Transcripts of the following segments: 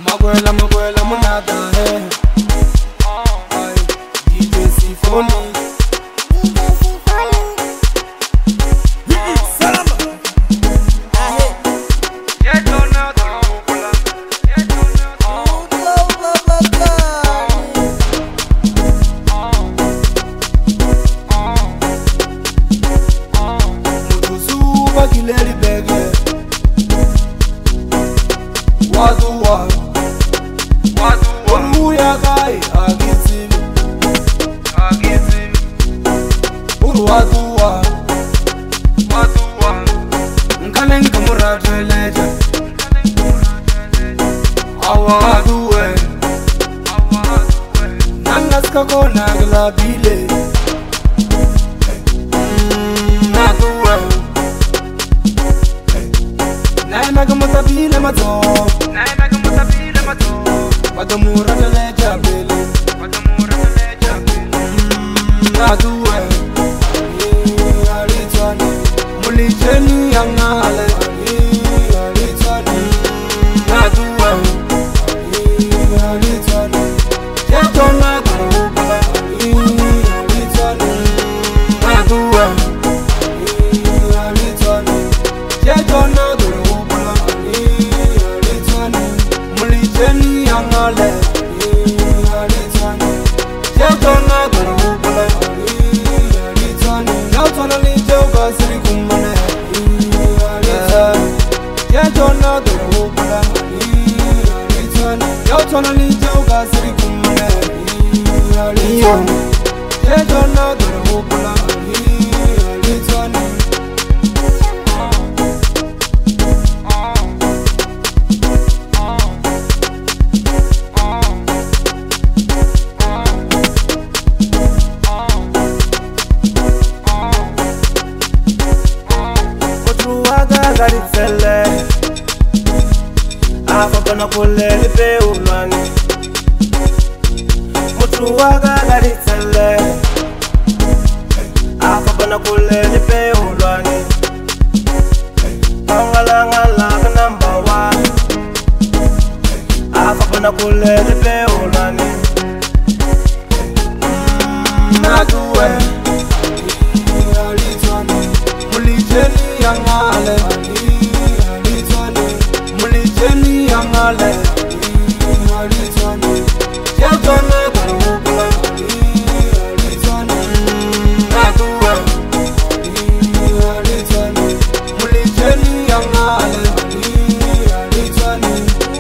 Maguela munada hai. DJ Sifoni. Kileri bege Wadua Oluya kai agizim Wadua Nkaleng kamuratu eleja Awadue Nangas kakona glabile Nagamutabile mato Wadamura leja bele Nadue Aritani Mulijeni yangale Aritani Nadue Aritani Jetona kurubala Aritani Nadue Aritani Jetona Mulijeni yangale Aritani Jetona kurubala Aritani Yautona lijeuga siri kumane Aritani Jetona kurubala Aritani Yautona lijeuga siri kumane Aritani Jetona kurubala Aritani Garitele Afapana kule lipe ulwani Mutuwaga garitele Afapana kule lipe ulwani Pangalangala number one Afapana kule lipe ulwani Naduwe Mulijeni yangale Mulijeni yangale Aritani Jetona kurubala Aritani Naduwe Aritani Mulijeni yangale Aritani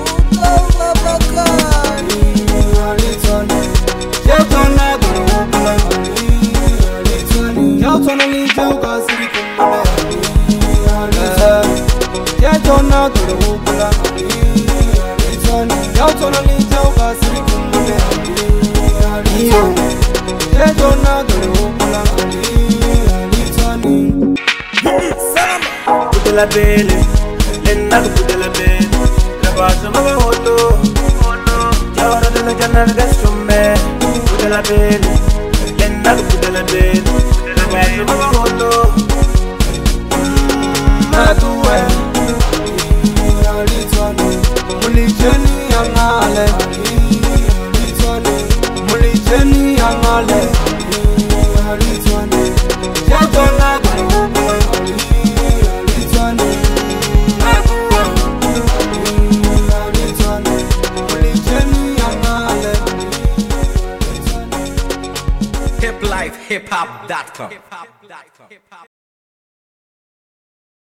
Aritani Jetona kurubala Aritani Jetona lijeuga siri kumane Jetona kurubala Aritani Jetona lijeuga siri kumane Jetona kurubala Aritani Putela bele Lenna putela bele Labaso maga hoto Jawara dela janar gastume Putela bele Lenna putela bele Labaso maga hoto Naduwe Aritani Mulijeni yangale Aritani Mulijeni yangale Aritani Jetona kurubala Aritani Naduwe Aritani Mulijeni yangale Aritani hiplifehiphop.com